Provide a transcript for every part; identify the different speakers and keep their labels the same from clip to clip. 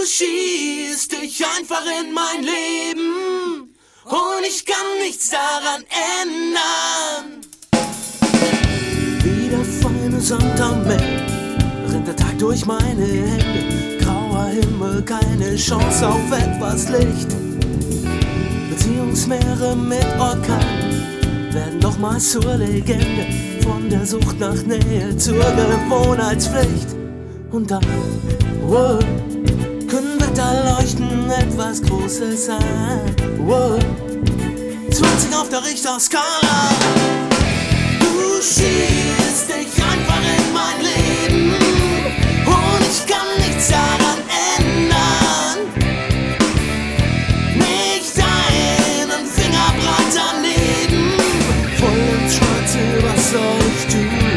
Speaker 1: schießt dich einfach in mein Leben und ich kann nichts daran ändern. Wie der feine Sand am Meer rinnt der Tag durch meine Hände. Grauer Himmel, keine Chance auf etwas Licht. Beziehungsmeere mit Orkan werden doch mal zur Legende. Von der Sucht nach Nähe zur Gewohnheitspflicht. Und dann, wow, können Wetterleuchten etwas Großes sein. Wow, 20 auf der Richterskala. Du schießt dich einfach in mein Leben und ich kann nichts daran ändern. Nicht einen Finger breit daneben. Voll ins Schwarze, was soll ich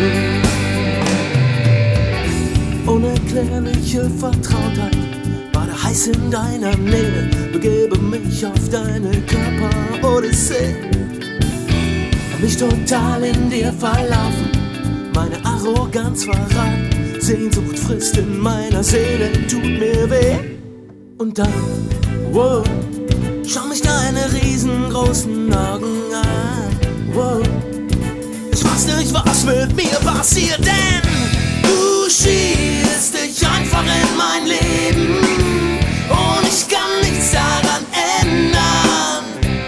Speaker 1: tun? Unerklärliche Vertrautheit war heiß in deiner Nähe. Begebe mich auf deine Körper-Odyssee. Hab mich total in dir verlaufen, meine Arroganz verraten. Sehnsucht frisst in meiner Seele, tut mir weh. Und dann, wow, schau mich deine riesengroßen Augen an. Wow, ich weiß nicht, was mit mir passiert, denn du schießt dich einfach in mein Leben und ich kann nichts daran ändern.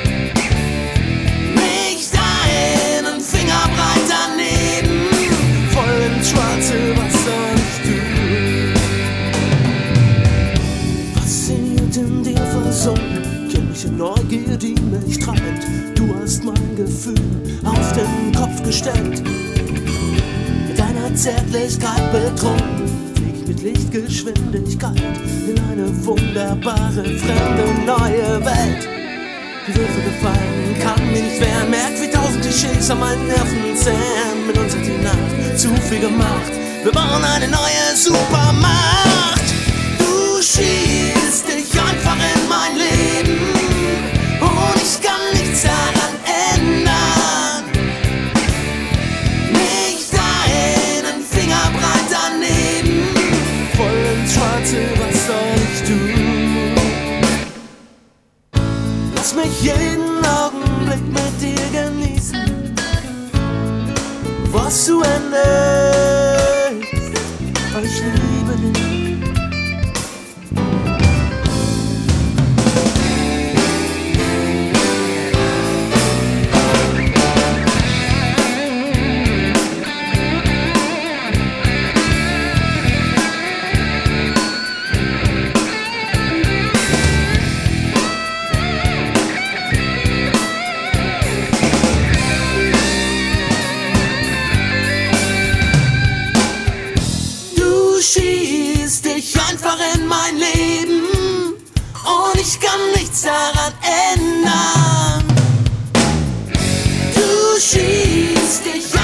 Speaker 1: Nicht einen Finger breit daneben. Voll ins Schwarze, was soll ich tun? Fasziniert in dir versunken, kindliche Neugier, die mich treibt. Du hast mein Gefühl auf den Kopf gestellt. Mit deiner Zärtlichkeit betrunken, flieg ich mit Lichtgeschwindigkeit in eine wunderbare, fremde, neue Welt. Die Würfel gefallen, kann mich nicht wehren, merkt wie 1000 Klischees an meinen Nerven zehren. Mit uns hat die Nacht zu viel gemacht, wir bauen eine neue Supermacht. Du schießt dich einfach in mein Leben und ich kann nichts daran ändern. Nicht einen Finger breit daneben. Voll ins Schwarze, was soll ich tun? Lass mich jeden Augenblick mit dir genießen, was zu Ende ist. Ich liebe dich. Du schießt dich einfach in mein Leben und ich kann nichts daran ändern. Du schießt dich